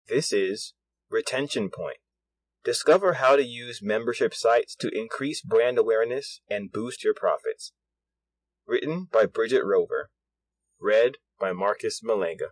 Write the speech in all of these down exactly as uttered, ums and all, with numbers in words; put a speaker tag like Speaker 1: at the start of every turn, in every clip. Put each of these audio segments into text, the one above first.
Speaker 1: This is Retention Point. Discover how to use membership sites to increase brand awareness and boost your profits. Written by Bridget Rover. Read by Marcus Malanga.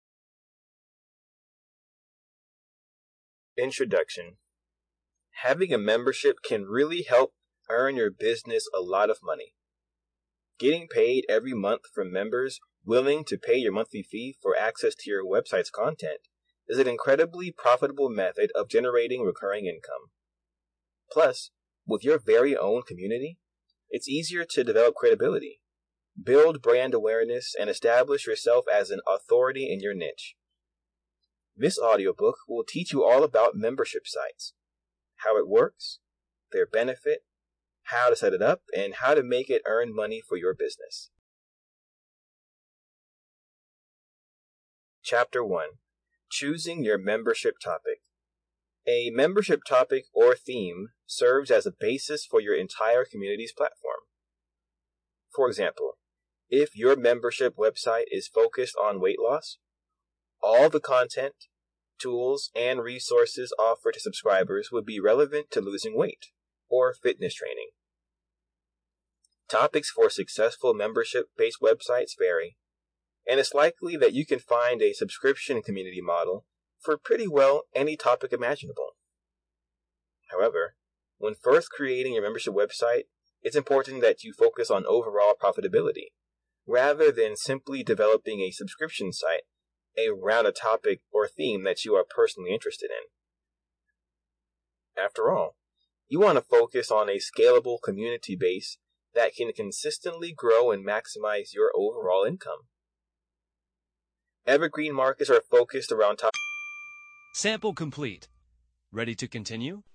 Speaker 1: Introduction. Having a membership can really help earn your business a lot of money. Getting paid every month from members willing to pay your monthly fee for access to your website's content is an incredibly profitable method of generating recurring income. Plus, with your very own community, it's easier to develop credibility, build brand awareness, and establish yourself as an authority in your niche. This audiobook will teach you all about membership sites, how it works, their benefit, how to set it up, and how to make it earn money for your business. Chapter one. Choosing your membership topic. A membership topic or theme serves as a basis for your entire community's platform. For example, if your membership website is focused on weight loss, all the content, tools, and resources offered to subscribers would be relevant to losing weight or fitness training. Topics for successful membership-based websites vary, and it's likely that you can find a subscription community model for pretty well any topic imaginable. However, when first creating your membership website, it's important that you focus on overall profitability, rather than simply developing a subscription site around a topic or theme that you are personally interested in. After all, you want to focus on a scalable community base that can consistently grow and maximize your overall income. Evergreen markets are focused around top.
Speaker 2: Sample complete. Ready to continue?